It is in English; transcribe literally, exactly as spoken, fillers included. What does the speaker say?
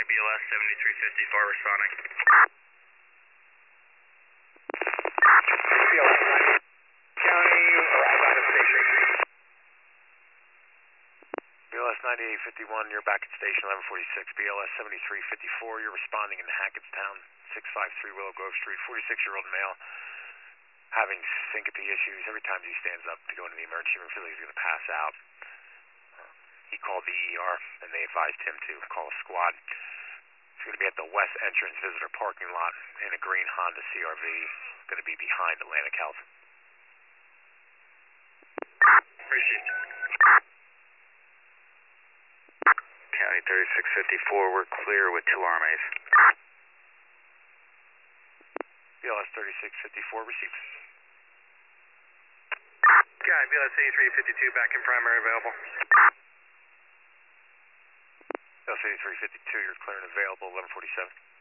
B L S seventy-three fifty-four responding. B L S County, arrive out of station. B L S ninety-eight fifty-one, you're back at station eleven forty-six. B L S seventy-three fifty-four, you're responding in Hackettstown, six five three Willow Grove Street, forty-six-year-old male, having syncope issues. Every time he stands up to go into the emergency room, feels like he's going to pass out. Uh, he called the E R, and they advised him to call a squad. He's going to be at the west entrance visitor parking lot in a green Honda C R V. Going to be behind Atlantic Health. Appreciate it. County thirty-six fifty-four, we're clear with two R M As. B L S thirty-six fifty-four, received. County B L S eighty-three fifty-two, back in primary available. B L S eighty-three fifty-two, you're clear and available, eleven forty-seven.